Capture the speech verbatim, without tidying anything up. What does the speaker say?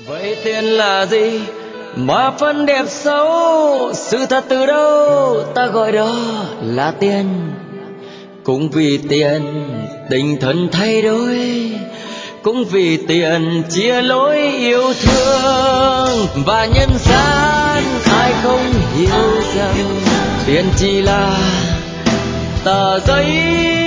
Vậy tiền là gì mà phân đẹp xấu, sự thật từ đâu ta gọi đó là tiền. Cũng vì tiền tình thân thay đổi, cũng vì tiền chia lối yêu thương. Và nhân gian ai không hiểu rằng tiền chỉ là tờ giấy